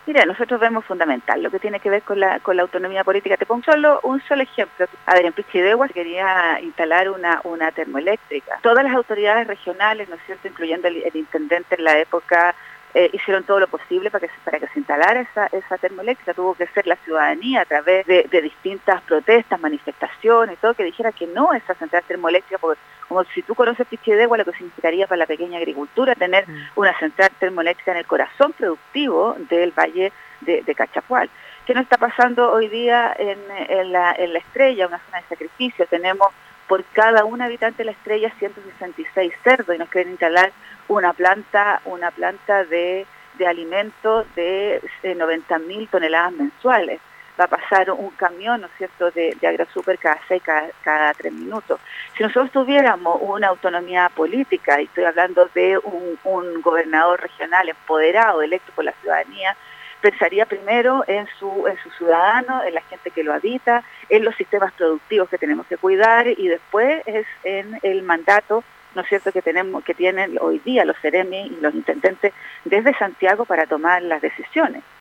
Mira, nosotros vemos fundamental lo que tiene que ver con la autonomía política. Te pongo un solo ejemplo. A ver, en Pichidegua se quería instalar una termoeléctrica. Todas las autoridades regionales, ¿no es cierto?, incluyendo el intendente en la época, hicieron todo lo posible para que se instalara esa termoeléctrica. Tuvo que ser la ciudadanía a través de distintas protestas, manifestaciones, todo, que dijera que no a esa central termoeléctrica, porque como si tú conoces Pichidegua, lo que significaría para la pequeña agricultura tener una central termoeléctrica en el corazón productivo del valle de Cachapual. ¿Qué nos está pasando hoy día en la Estrella, una zona de sacrificio? Tenemos por cada un habitante de la Estrella 166 cerdos y nos quieren instalar una planta de alimentos de 90.000 toneladas mensuales. Va a pasar un camión, ¿no es cierto?, de AgroSuper cada 3 minutos. Si nosotros tuviéramos una autonomía política, y estoy hablando de un gobernador regional empoderado, electo por la ciudadanía, pensaría primero en su ciudadano, en la gente que lo habita, en los sistemas productivos que tenemos que cuidar, y después es en el mandato, ¿no es cierto?, que tienen hoy día los seremi y los intendentes desde Santiago para tomar las decisiones.